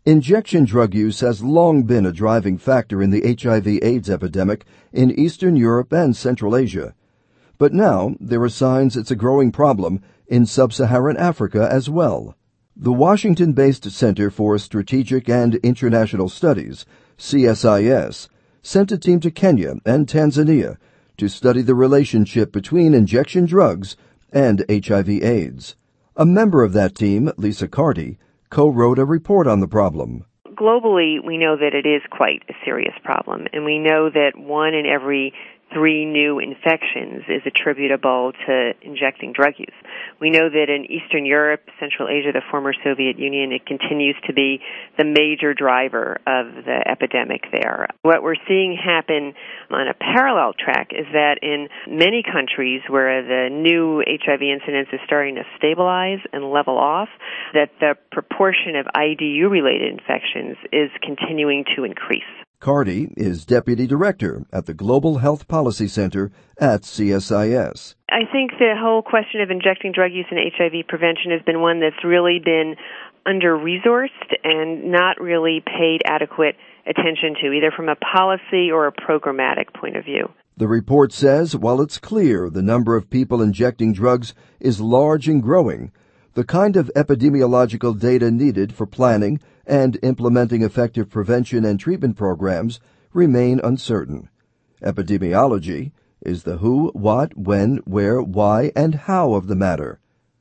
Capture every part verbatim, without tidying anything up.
Injection drug use has long been a driving factor in the H I V AIDS epidemic in Eastern Europe and Central Asia. But now there are signs it's a growing problem in sub-Saharan Africa as well. The Washington-based Center for Strategic and International Studies, C S I S, sent a team to Kenya and Tanzania to study the relationship between injection drugs and H I V AIDS. A member of that team, Lisa Carty, co-wrote a report on the problem. Globally, we know that it is quite a serious problem, and we know that one in every three new infections is attributable to injecting drug use. We know that in Eastern Europe, Central Asia, the former Soviet Union, it continues to be the major driver of the epidemic there. What we're seeing happen on a parallel track is that in many countries where the new H I V incidence is starting to stabilize and level off, that the proportion of I D U-related infections is continuing to increase. Carty is Deputy Director at the Global Health Policy Center at C S I S. I think the whole question of injecting drug use and H I V prevention has been one that's really been under-resourced and not really paid adequate attention to, either from a policy or a programmatic point of view. The report says while it's clear the number of people injecting drugs is large and growing, the kind of epidemiological data needed for planning and implementing effective prevention and treatment programs remain uncertain. Epidemiology is the who, what, when, where, why, and how of the matter.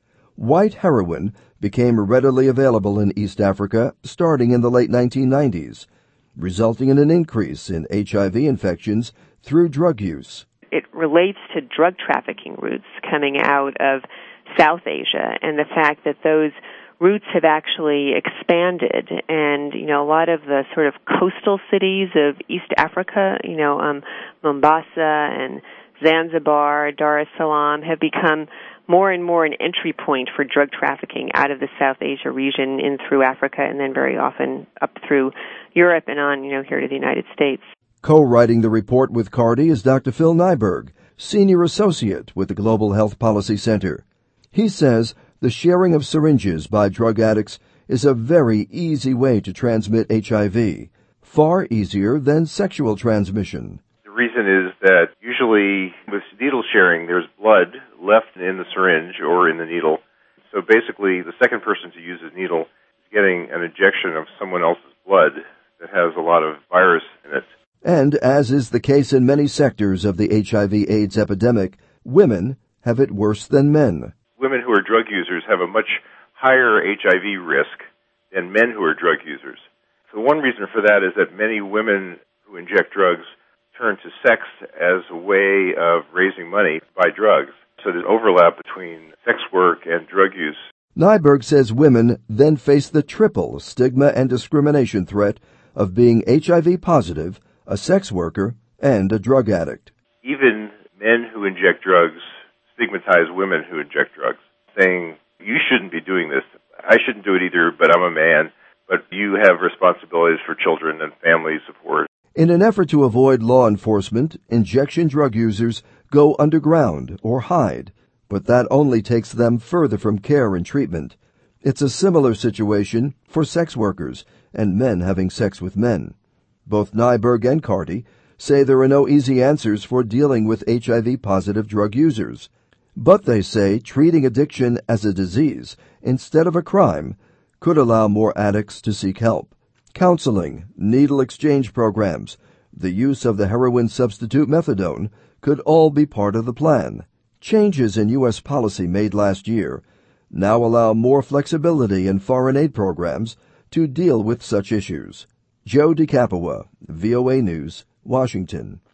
White heroin became readily available in East Africa starting in the late nineteen nineties, resulting in an increase in H I V infections through drug use. It relates to drug trafficking routes coming out of South Asia and the fact that those routes have actually expanded, and, you know, a lot of the sort of coastal cities of East Africa, you know, um, Mombasa and Zanzibar, Dar es Salaam, have become more and more an entry point for drug trafficking out of the South Asia region in through Africa and then very often up through Europe and on, you know, here to the United States. Co-writing the report with Carty is Doctor Phil Nyberg, Senior Associate with the Global Health Policy Center. He says the sharing of syringes by drug addicts is a very easy way to transmit H I V, far easier than sexual transmission. The reason is that usually with needle sharing, there's blood left in the syringe or in the needle. So basically, the second person to use the needle is getting an injection of someone else's blood that has a lot of virus in it. And as is the case in many sectors of the H I V AIDS epidemic, women have it worse than men. Women who are drug users have a much higher H I V risk than men who are drug users. So one reason for that is that many women who inject drugs turn to sex as a way of raising money to buy drugs. So there's overlap between sex work and drug use. Nyberg says women then face the triple stigma and discrimination threat of being H I V positive, a sex worker, and a drug addict. Even men who inject drugs stigmatize women who inject drugs, saying, you shouldn't be doing this. I shouldn't do it either, but I'm a man. But you have responsibilities for children and family support. In an effort to avoid law enforcement, injection drug users go underground or hide, but that only takes them further from care and treatment. It's a similar situation for sex workers and men having sex with men. Both Nyberg and Carty say there are no easy answers for dealing with H I V-positive drug users. But they say treating addiction as a disease instead of a crime could allow more addicts to seek help. Counseling, needle exchange programs, the use of the heroin substitute methadone could all be part of the plan. Changes in U S policy made last year now allow more flexibility in foreign aid programs to deal with such issues. Joe DiCapua, V O A News, Washington.